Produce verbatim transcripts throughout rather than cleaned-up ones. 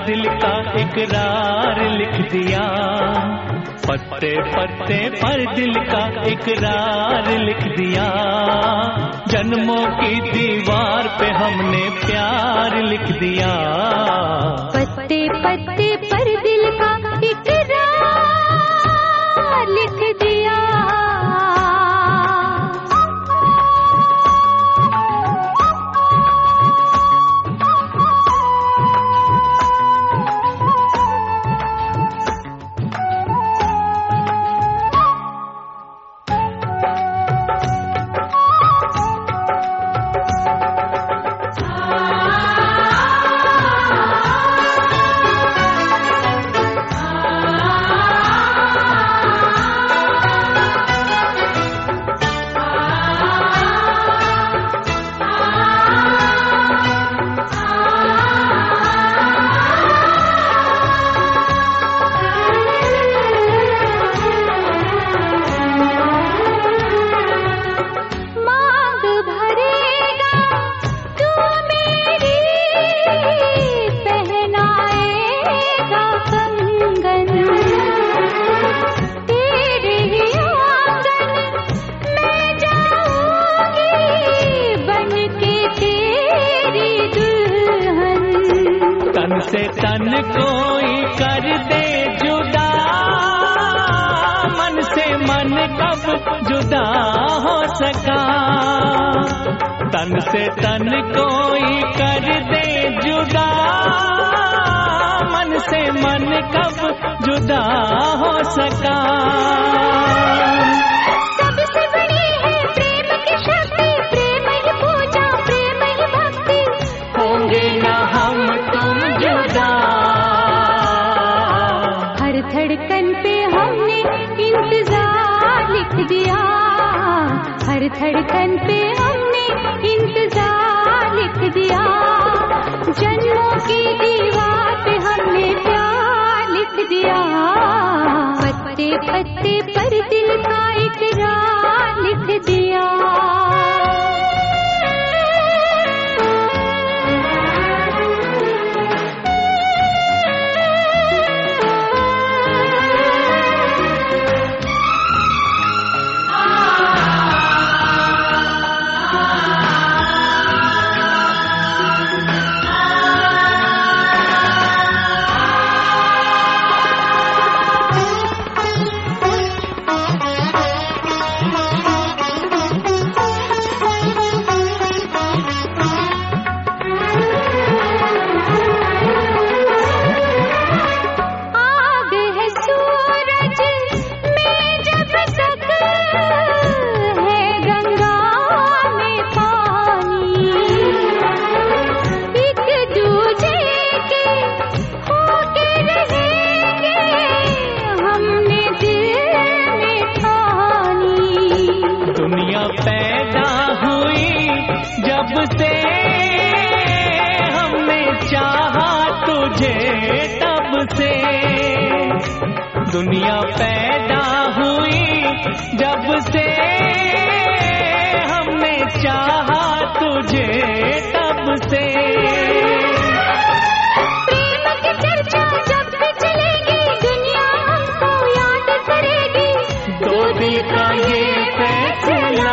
दिल का इकरार लिख दिया, पत्ते पत्ते पर दिल का इकरार लिख दिया। जन्मों की दीवार पे हमने प्यार लिख दिया, पत्ते पत्ते पर दिल का इकरार लिख दिया। से तन कोई कर दे जुदा, मन से मन कब जुदा हो सका। तन से तन कोई कर दे जुदा, मन से मन कब जुदा हो सका। सबसे बड़ी है प्रेम की शक्ति, प्रेम ही पूजा, प्रेम ही भक्ति। होंगे ना हम तुम जुदा, हर धड़कन पे हमने इंतजार लिख दिया, हर धड़कन पे हमने इंतजार लिख दिया। जन्मों की दीवार पे हमने प्यार लिख दिया, पत्ते पत्ते पर दिल का इकरार लिख दिया। पैदा हुई जब से हमने चाहा तुझे तब से, दुनिया पैदा हुई जब से हमने चाहा तुझे तब से। प्रेम की चर्चा जब भी चलेगी, दुनिया हमको याद करेगी। दो दिल का ये फैसला,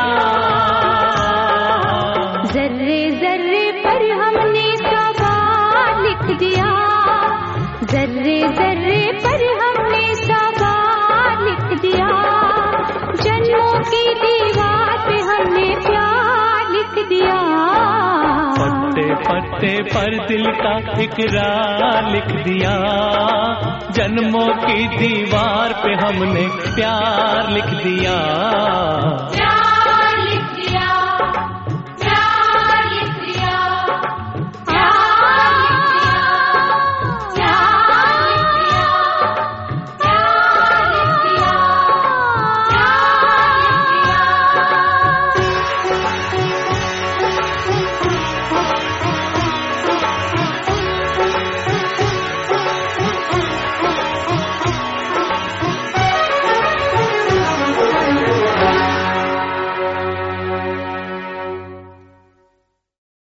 जर्रे जर्रे पर हमने सवाल लिख दिया, जर्रे जर्रे पर हमने सवाल लिख दिया। जन्मों की दीवार पे हमने प्यार लिख दिया, पत्ते पत्ते पर दिल का इकरार लिख दिया। जन्मों की दीवार पे हमने प्यार लिख दिया।